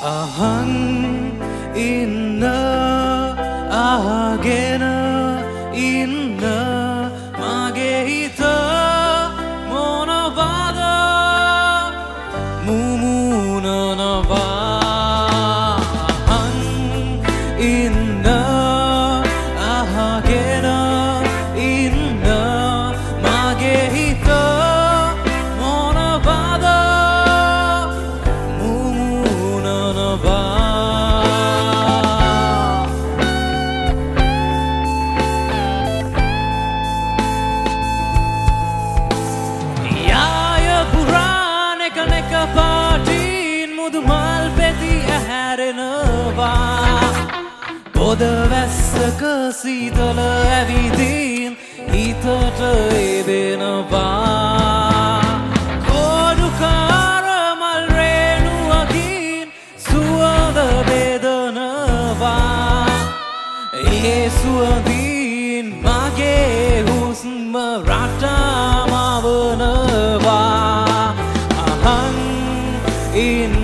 අහන් ඉන්න අහගෙන ඉන්න මගේ හිත මොනවද මුමුණනවා අහන් ඉන්න අහගෙන ඉන්න මගේ හිත මොනවද පාටින් මුදු මල් පෙති ඇහැරෙනවා පොද වැස්සක සීතල ඇවිදින් හිතට එදෙනවා කෝඩුකාර මල් රේණුවකින් සුවඳ බෙදනවා ඒ සුවඳින් මගේ හුස්ම රටාමවනවා in